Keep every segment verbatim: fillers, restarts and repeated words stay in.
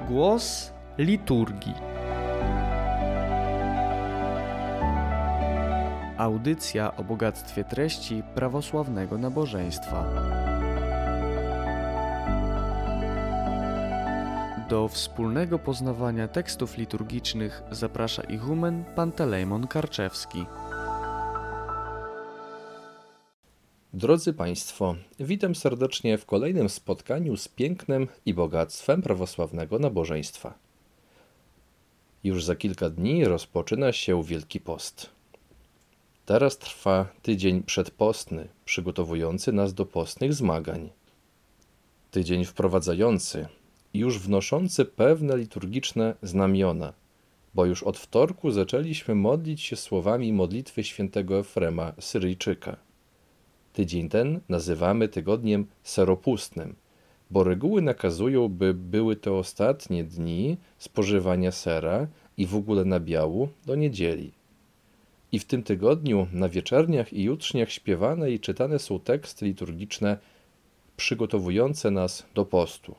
Głos liturgii. Audycja o bogactwie treści prawosławnego nabożeństwa. Do wspólnego poznawania tekstów liturgicznych zaprasza ichumen Pantelejmon Karczewski. Drodzy Państwo, witam serdecznie w kolejnym spotkaniu z pięknem i bogactwem prawosławnego nabożeństwa. Już za kilka dni rozpoczyna się Wielki Post. Teraz trwa tydzień przedpostny, przygotowujący nas do postnych zmagań. Tydzień wprowadzający, już wnoszący pewne liturgiczne znamiona, bo już od wtorku zaczęliśmy modlić się słowami modlitwy świętego Efrema Syryjczyka. Tydzień ten nazywamy tygodniem seropustnym, bo reguły nakazują, by były to ostatnie dni spożywania sera i w ogóle nabiału do niedzieli. I w tym tygodniu na wieczerniach i jutrzniach śpiewane i czytane są teksty liturgiczne przygotowujące nas do postu,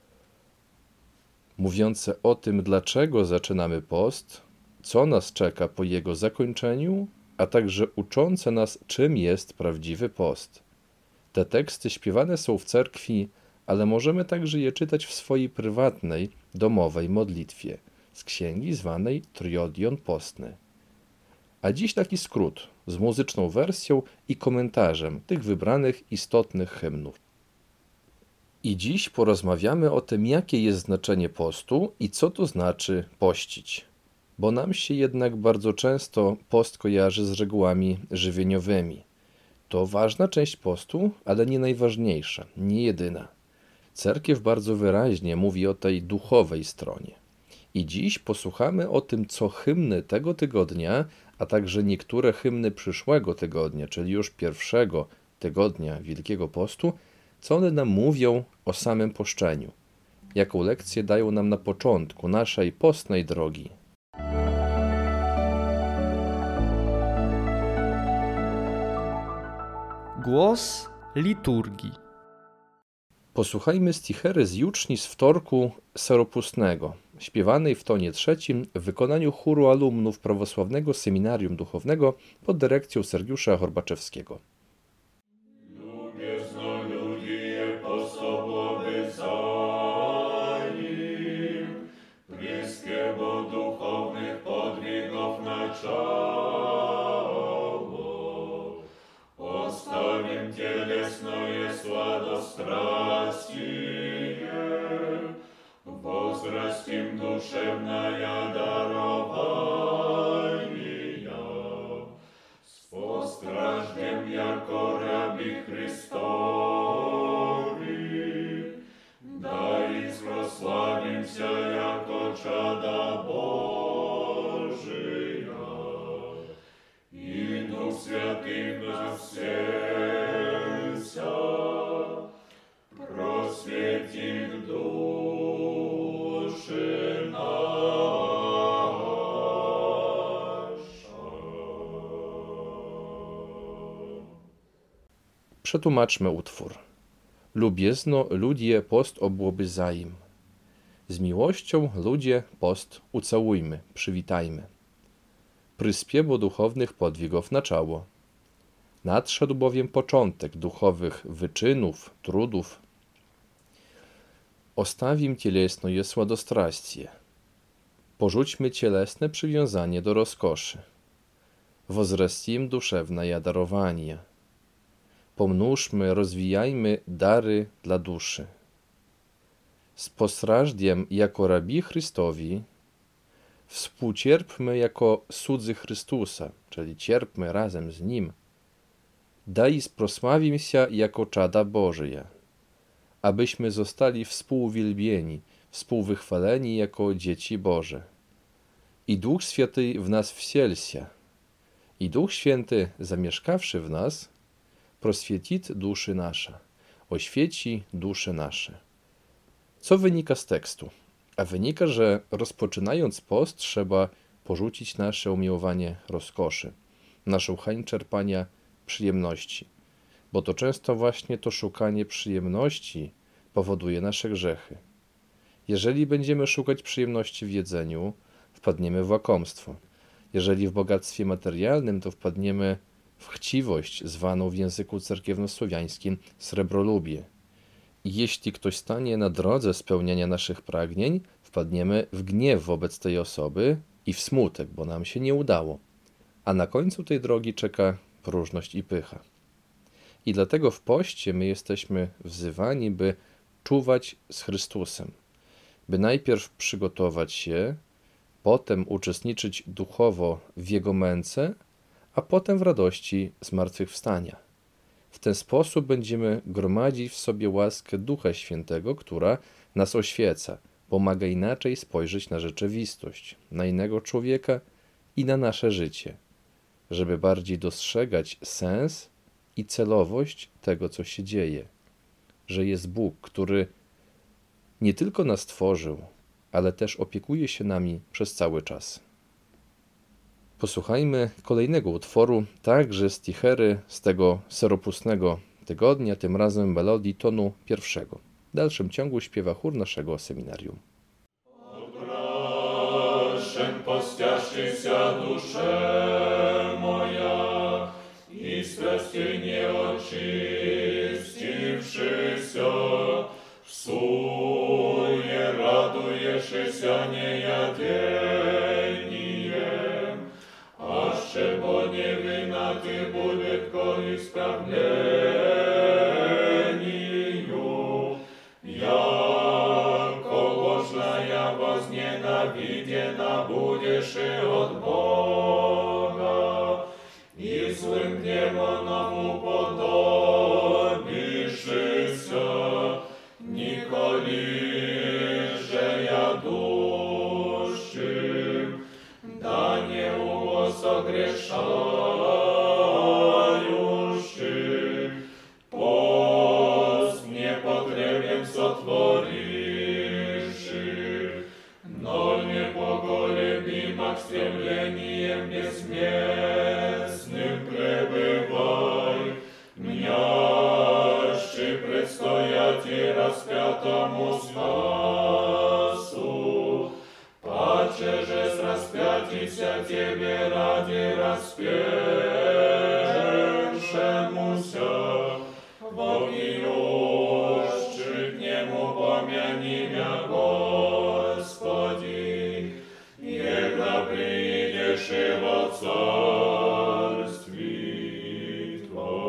mówiące o tym, dlaczego zaczynamy post, co nas czeka po jego zakończeniu, a także uczące nas, czym jest prawdziwy post. Te teksty śpiewane są w cerkwi, ale możemy także je czytać w swojej prywatnej, domowej modlitwie z księgi zwanej Triodion Postny. A dziś taki skrót z muzyczną wersją i komentarzem tych wybranych istotnych hymnów. I dziś porozmawiamy o tym, jakie jest znaczenie postu i co to znaczy pościć. Bo nam się jednak bardzo często post kojarzy z regułami żywieniowymi. To ważna część postu, ale nie najważniejsza, nie jedyna. Cerkiew bardzo wyraźnie mówi o tej duchowej stronie. I dziś posłuchamy o tym, co hymny tego tygodnia, a także niektóre hymny przyszłego tygodnia, czyli już pierwszego tygodnia Wielkiego Postu, co one nam mówią o samym poszczeniu. Jaką lekcję dają nam na początku naszej postnej drogi. Głos liturgii. Posłuchajmy stichery z juczni z wtorku seropustnego, śpiewanej w tonie trzecim w wykonaniu chóru alumnów Prawosławnego Seminarium Duchownego pod dyrekcją Sergiusza Horbaczewskiego. Возрастим душевная дарования, с постраждем, яко раби Христови, да и прославимся, яко чада Божия, и Дух Святый нас вселся, просветит дух. Przetłumaczmy utwór. Lubiezno ludie post obłobyzajm. Z miłością ludzie post ucałujmy, przywitajmy. Pryspiebo duchownych podwigów na czało. Nadszedł bowiem początek duchowych wyczynów, trudów. Ostawim cielesnoje sładostrastie. Porzućmy cielesne przywiązanie do rozkoszy. Wozrastim duszewne darowania. Pomnóżmy, rozwijajmy dary dla duszy. Z posrażdiem jako rabi Chrystowi współcierpmy jako słudzy Chrystusa, czyli cierpmy razem z Nim. Daj sprosławim się jako czada Bożeje, abyśmy zostali współuwielbieni, współwychwaleni jako dzieci Boże. I Duch Święty w nas wsielsia. I Duch Święty, zamieszkawszy w nas, proswietit duszy nasza, oświeci dusze nasze. Co wynika z tekstu? A wynika, że rozpoczynając post trzeba porzucić nasze umiłowanie rozkoszy, naszą chęć czerpania przyjemności, bo to często właśnie to szukanie przyjemności powoduje nasze grzechy. Jeżeli będziemy szukać przyjemności w jedzeniu, wpadniemy w łakomstwo. Jeżeli w bogactwie materialnym, to wpadniemy w chciwość, zwaną w języku cerkiewnosłowiańskim srebrolubie. I jeśli ktoś stanie na drodze spełniania naszych pragnień, wpadniemy w gniew wobec tej osoby i w smutek, bo nam się nie udało. A na końcu tej drogi czeka próżność i pycha. I dlatego w poście my jesteśmy wzywani, by czuwać z Chrystusem, by najpierw przygotować się, potem uczestniczyć duchowo w Jego męce, a potem w radości zmartwychwstania. W ten sposób będziemy gromadzić w sobie łaskę Ducha Świętego, która nas oświeca, pomaga inaczej spojrzeć na rzeczywistość, na innego człowieka i na nasze życie, żeby bardziej dostrzegać sens i celowość tego, co się dzieje, że jest Bóg, który nie tylko nas stworzył, ale też opiekuje się nami przez cały czas. Posłuchajmy kolejnego utworu, także z Tichery, z tego seropustnego tygodnia, tym razem melodii tonu pierwszego. W dalszym ciągu śpiewa chór naszego seminarium. Odbrašen postiašися duše moja, i strasti neočistivšися, v suje raduješися nejadenijem, aще бо невина ти буде ко исправлению, яко ложная возненавидена будешь и от Бога, и злым демонам уподобишься, николи же я душим, да не усогрешающим, пост непотребен сотвориши, но непоколебимо к стремлениям безместным пребывай, мнящий предстоять и распятому спасу, паче же с распятися тебе ради распевшемуся, вопиющий к нему помяни мя, Господи, егда придешь и во царстве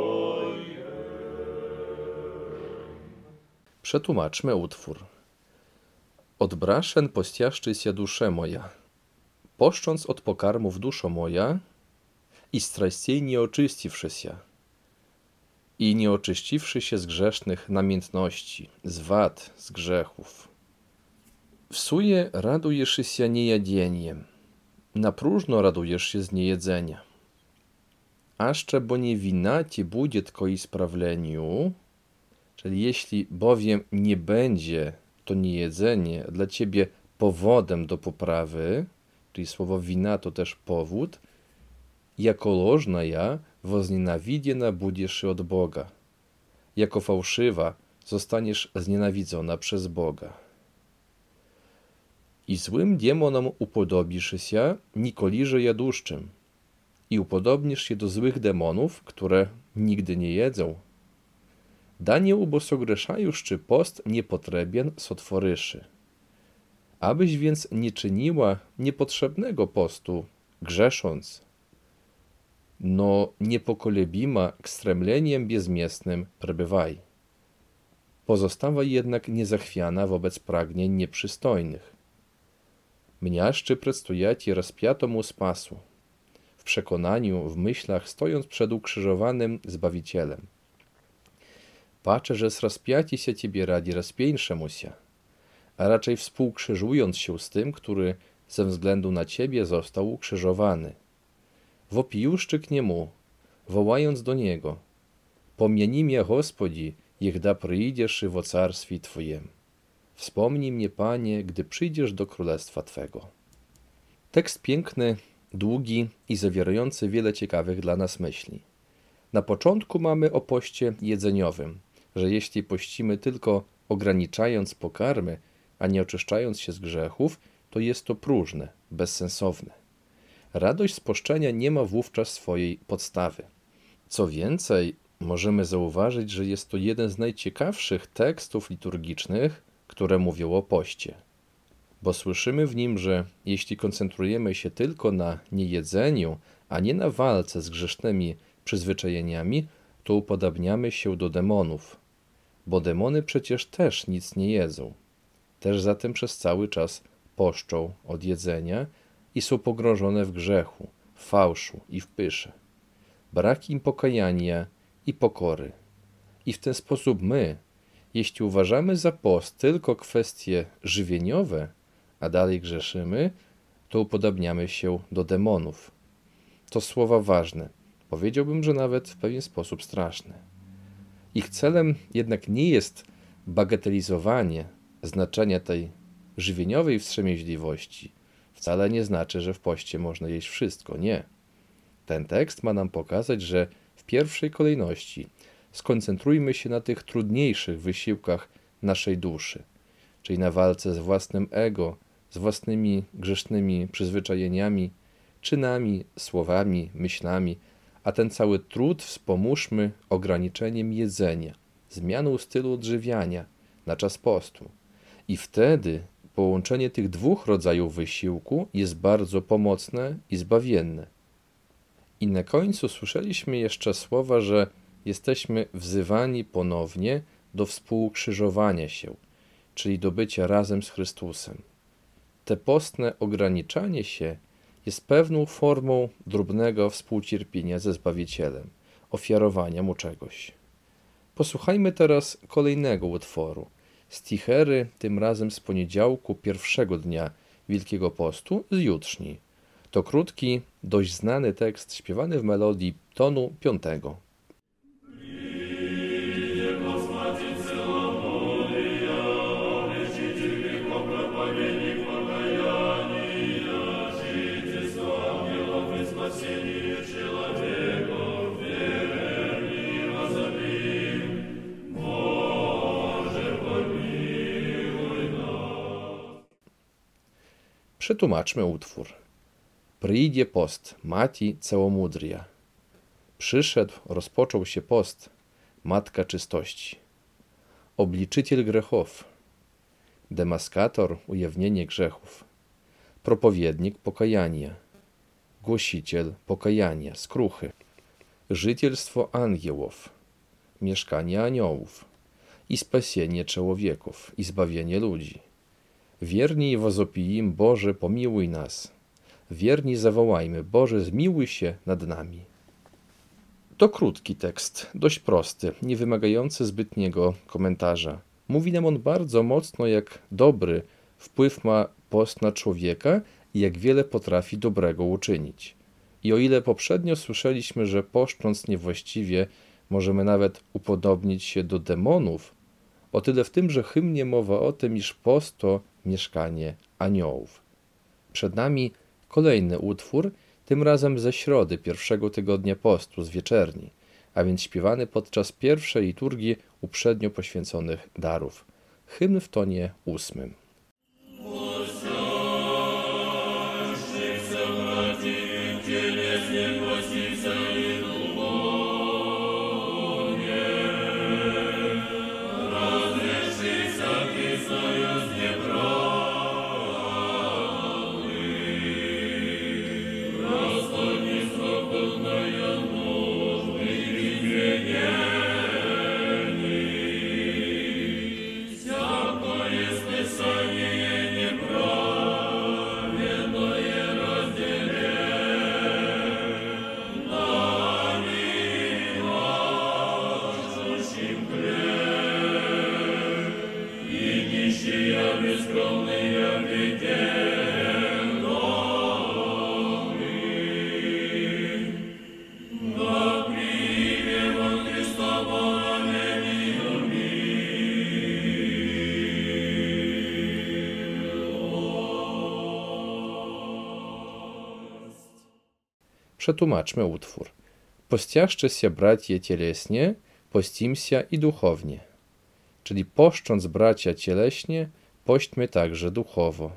Твоем. Przetłumaczmy utwór. Odbraszen postiaszczyся dusze moja, poszcząc od pokarmów duszo moja i straściej nie oczyściwszy się, i nie oczyściwszy się z grzesznych namiętności, z wad, z grzechów. Wsuje radujesz się niejadzeniem, na próżno radujesz się z niejedzenia. Aszcze bo nie wina ci będzie tko исправleniu, czyli jeśli bowiem nie będzie to niejedzenie dla ciebie powodem do poprawy, czyli słowo wina to też powód, jako ложна ja woznienawidziena będziesz od Boga. Jako fałszywa zostaniesz znienawidzona przez Boga. I złym demonom upodobisz się, nikoliże jaduszczym, i upodobnisz się do złych demonów, które nigdy nie jedzą. Da nie ubosogrzeszajuszczy post niepotrzebien sotworyszy. Abyś więc nie czyniła niepotrzebnego postu, grzesząc, no niepokolebima k stremleniem bezmiestnym przebywaj. Pozostawaj jednak niezachwiana wobec pragnień nieprzystojnych. Mniaszczy predstojaci rozpiatomu spasu, w przekonaniu, w myślach, stojąc przed ukrzyżowanym Zbawicielem. Patrzę, że z rozpiaci się ciebie radi rozpieńszemu się, a raczej współkrzyżując się z tym, który ze względu na ciebie został ukrzyżowany. Wopijuszczy k niemu, wołając do niego: Pomnij mnie, Gospodzi, jechda przyjdziesz w carstwie Twojem. Wspomnij mnie, Panie, gdy przyjdziesz do Królestwa Twego. Tekst piękny, długi i zawierający wiele ciekawych dla nas myśli. Na początku mamy o poście jedzeniowym, że jeśli pościmy tylko ograniczając pokarmy, a nie oczyszczając się z grzechów, to jest to próżne, bezsensowne. Radość z poszczenia nie ma wówczas swojej podstawy. Co więcej, możemy zauważyć, że jest to jeden z najciekawszych tekstów liturgicznych, które mówią o poście. Bo słyszymy w nim, że jeśli koncentrujemy się tylko na niejedzeniu, a nie na walce z grzesznymi przyzwyczajeniami, to upodabniamy się do demonów. Bo demony przecież też nic nie jedzą. Też zatem przez cały czas poszczą od jedzenia i są pogrążone w grzechu, w fałszu i w pysze. Brak im pokajania i pokory. I w ten sposób my, jeśli uważamy za post tylko kwestie żywieniowe, a dalej grzeszymy, to upodabniamy się do demonów. To słowa ważne, powiedziałbym, że nawet w pewien sposób straszne. Ich celem jednak nie jest bagatelizowanie znaczenia tej żywieniowej wstrzemięźliwości. Wcale nie znaczy, że w poście można jeść wszystko, nie. Ten tekst ma nam pokazać, że w pierwszej kolejności skoncentrujmy się na tych trudniejszych wysiłkach naszej duszy, czyli na walce z własnym ego, z własnymi grzesznymi przyzwyczajeniami, czynami, słowami, myślami, a ten cały trud wspomóżmy ograniczeniem jedzenia, zmianą stylu odżywiania na czas postu. I wtedy połączenie tych dwóch rodzajów wysiłku jest bardzo pomocne i zbawienne. I na końcu słyszeliśmy jeszcze słowa, że jesteśmy wzywani ponownie do współkrzyżowania się, czyli do bycia razem z Chrystusem. Te postne ograniczanie się jest pewną formą drobnego współcierpienia ze Zbawicielem, ofiarowania Mu czegoś. Posłuchajmy teraz kolejnego utworu, stichery, tym razem z poniedziałku pierwszego dnia Wielkiego Postu, z jutrzni. To krótki, dość znany tekst śpiewany w melodii tonu piątego. Przetłumaczmy utwór. Przyjdzie post, mati całomudria. Przyszedł, rozpoczął się post, matka czystości. Obliczyciel grzechów. Demaskator, ujawnienie grzechów. Propowiednik pokajania. Głosiciel pokajania, skruchy. Życielstwo aniołów. Mieszkanie aniołów. I spasienie człowieków, i zbawienie ludzi. Wierni wozopijim, Boże, pomiłuj nas. Wierni zawołajmy, Boże, zmiłuj się nad nami. To krótki tekst, dość prosty, nie wymagający zbytniego komentarza. Mówi nam on bardzo mocno, jak dobry wpływ ma post na człowieka i jak wiele potrafi dobrego uczynić. I o ile poprzednio słyszeliśmy, że poszcząc niewłaściwie możemy nawet upodobnić się do demonów, o tyle w tymże hymnie mowa o tym, iż post to mieszkanie aniołów. Przed nami kolejny utwór, tym razem ze środy pierwszego tygodnia postu, z wieczerni, a więc śpiewany podczas pierwszej liturgii uprzednio poświęconych darów. Hymn w tonie ósmym. Przetłumaczmy utwór. Postiaszcie się, bracie, cieleśnie, postimsia i duchownie. Czyli poszcząc bracia cieleśnie, pośćmy także duchowo.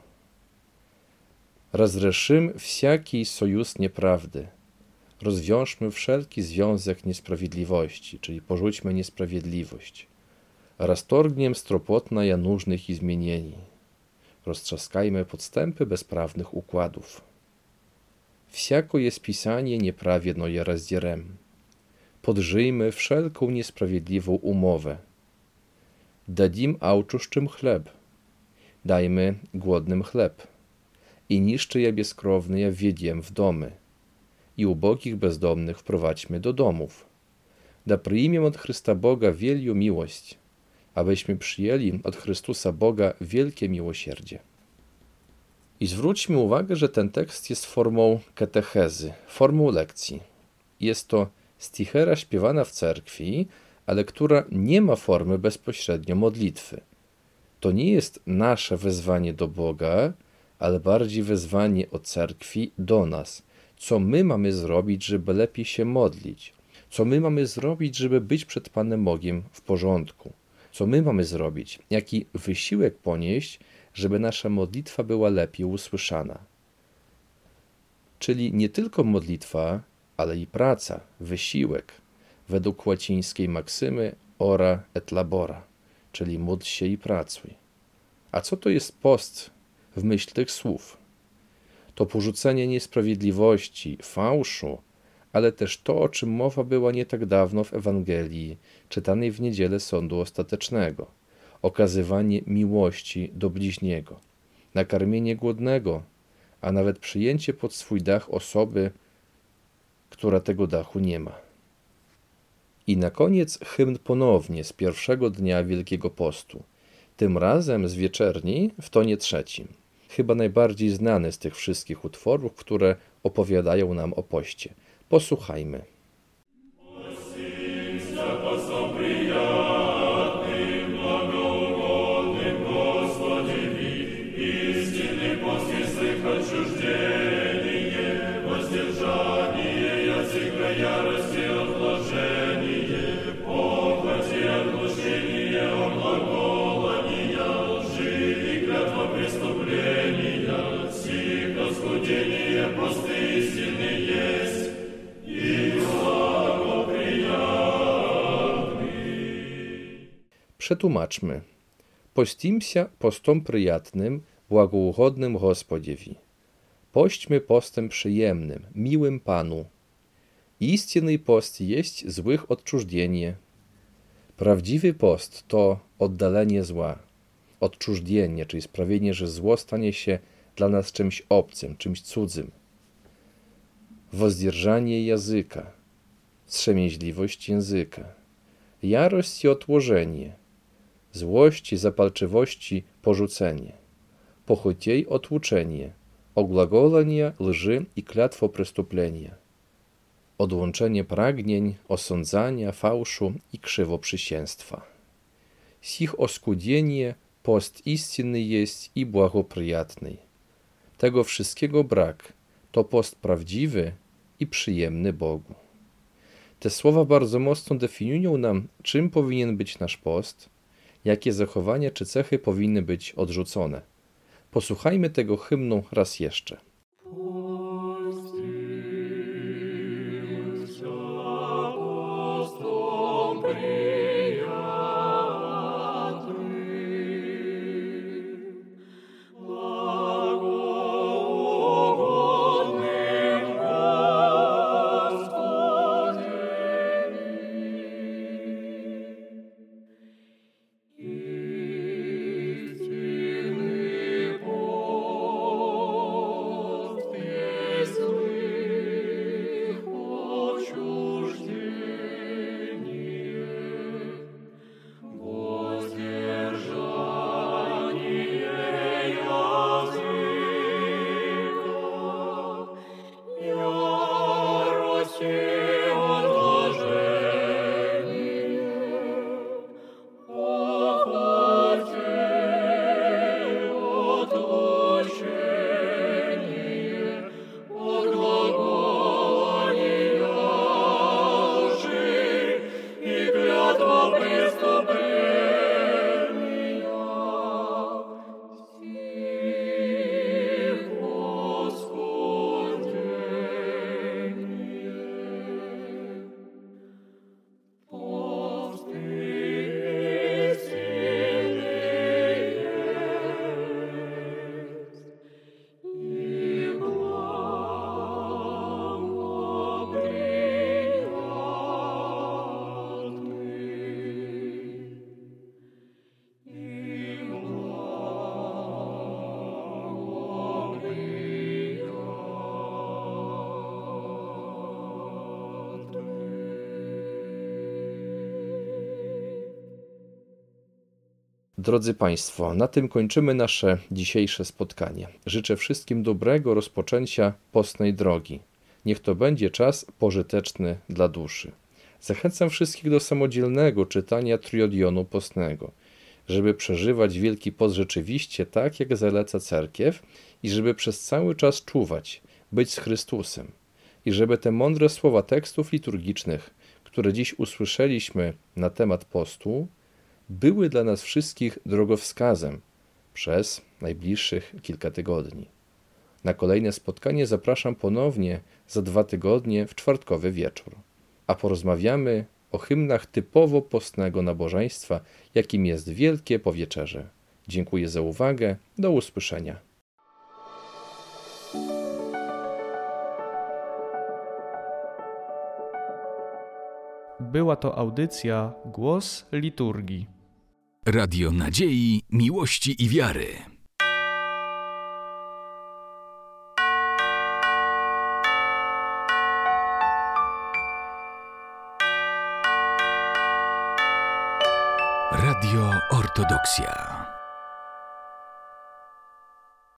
Razрешим всякий союз nieprawdy. Rozwiążmy wszelki związek niesprawiedliwości, czyli porzućmy niesprawiedliwość. Расторгнем стропотная нужных изменений. Roztrzaskajmy podstępy bezprawnych układów. Всякое списание неправедное раздерем. Podżyjmy wszelką niesprawiedliwą umowę. Дадим аучущим chleb. Dajmy głodnym chleb. I niszczyje bezkrowne wwiediem w domy. I ubogich bezdomnych wprowadźmy do domów. Da przyjmiem od Chrysta Boga wielką miłość, abyśmy przyjęli od Chrystusa Boga wielkie miłosierdzie. I zwróćmy uwagę, że ten tekst jest formą katechezy, formą lekcji. Jest to stichera śpiewana w cerkwi, ale która nie ma formy bezpośrednio modlitwy. To nie jest nasze wezwanie do Boga, ale bardziej wezwanie od cerkwi do nas. Co my mamy zrobić, żeby lepiej się modlić? Co my mamy zrobić, żeby być przed Panem Bogiem w porządku? Co my mamy zrobić? Jaki wysiłek ponieść, żeby nasza modlitwa była lepiej usłyszana? Czyli nie tylko modlitwa, ale i praca, wysiłek, według łacińskiej maksymy ora et labora, czyli módl się i pracuj. A co to jest post w myśl tych słów? To porzucenie niesprawiedliwości, fałszu, ale też to, o czym mowa była nie tak dawno w Ewangelii, czytanej w niedzielę sądu ostatecznego. Okazywanie miłości do bliźniego, nakarmienie głodnego, a nawet przyjęcie pod swój dach osoby, która tego dachu nie ma. I na koniec hymn ponownie z pierwszego dnia Wielkiego Postu, tym razem z wieczerni w tonie trzecim. Chyba najbardziej znany z tych wszystkich utworów, które opowiadają nam o poście. Posłuchajmy. Przetłumaczmy. Pościmся postom przyjatnym, błagougodnym Gospodziewi. Pośćmy postem przyjemnym, miłym Panu. Истинный post jest złych odczużdienie. Prawdziwy post to oddalenie zła, odczużdienie, czyli sprawienie, że zło stanie się dla nas czymś obcym, czymś cudzym. Wozdierżanie języka, wstrzemięźliwość języka, jarość i odłożenie, złości, zapalczywości porzucenie, pochutiej otłuczenie, ogłagolenie lży i klятwo przestuplenia, odłączenie pragnień, osądzania, fałszu i krzywoprzysięstwa. Sich oskudienie post istynny jest i błagopryjatny. Tego wszystkiego brak, to post prawdziwy i przyjemny Bogu. Te słowa bardzo mocno definiują nam, czym powinien być nasz post, jakie zachowania czy cechy powinny być odrzucone. Posłuchajmy tego hymnu raz jeszcze. Истинный пост Drodzy Państwo, na tym kończymy nasze dzisiejsze spotkanie. Życzę wszystkim dobrego rozpoczęcia postnej drogi. Niech to będzie czas pożyteczny dla duszy. Zachęcam wszystkich do samodzielnego czytania triodionu postnego, żeby przeżywać Wielki Post rzeczywiście tak, jak zaleca Cerkiew i żeby przez cały czas czuwać, być z Chrystusem i żeby te mądre słowa tekstów liturgicznych, które dziś usłyszeliśmy na temat postu, były dla nas wszystkich drogowskazem przez najbliższych kilka tygodni. Na kolejne spotkanie zapraszam ponownie za dwa tygodnie w czwartkowy wieczór, a porozmawiamy o hymnach typowo postnego nabożeństwa, jakim jest Wielkie Powietrzerze. Dziękuję za uwagę. Do usłyszenia. Była to audycja Głos Liturgii. Radio Nadziei, Miłości i Wiary. Radio Ortodoksja.